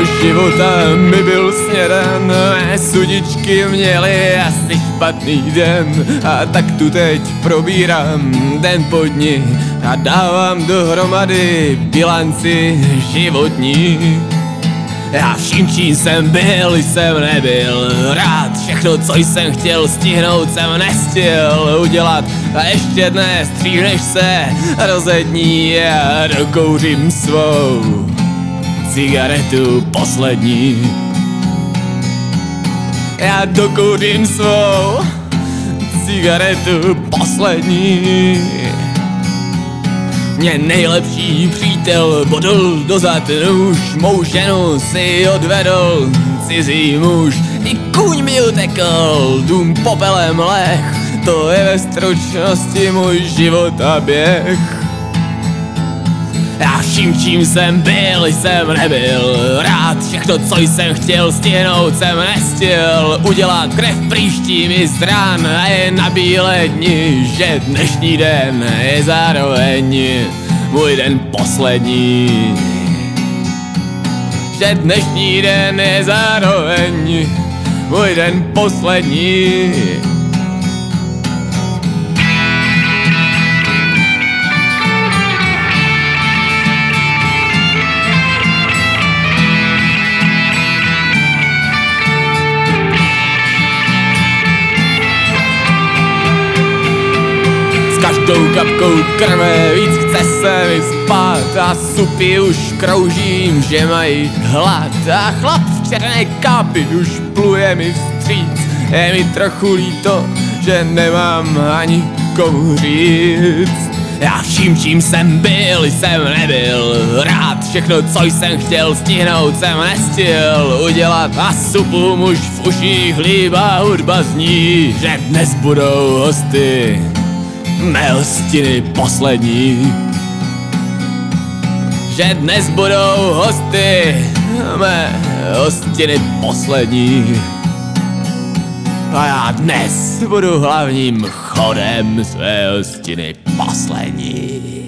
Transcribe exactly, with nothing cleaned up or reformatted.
života mi byl sněden, mé sudičky měly asi špatný den. A tak tu teď probírám den po dni a dávám dohromady bilanci životní. Já vším, čím jsem byl, jsem nebyl rád. Všechno, co jsem chtěl stihnout, jsem nestihl udělat. A ještě dnes, dřív než se rozední, já dokouřím svou cigaretu poslední. Já dokouřím svou cigaretu poslední. Mě nejlepší přítel bodl dozad nůž, mou ženu si odvedl cizí muž. I kůň mi utekl, dům popelem leh, to je ve stručnosti můj život a běh. Já vším, čím jsem byl, jsem nebyl rád. Všechno, co jsem chtěl stihnout, jsem nestihl udělat. Krev příští mi z rán a je na bílé dni, že dnešní den je zároveň můj den poslední. Že dnešní den je zároveň můj den poslední. Každou kapkou krve víc chce se mi spát a supy už kroužím, že mají hlad. A chlap v černé kápi už pluje mi vstříc. Je mi trochu líto, že nemám ani komu říct. Já vším, čím jsem byl, jsem nebyl rád. Všechno, co jsem chtěl stihnout, jsem nestihl udělat. A supům už v uších líbá hudba zní, že dnes budou hosty mé hostiny poslední. Že dnes budou hosty mé hostiny poslední. A já dnes budu hlavním chodem své hostiny poslední.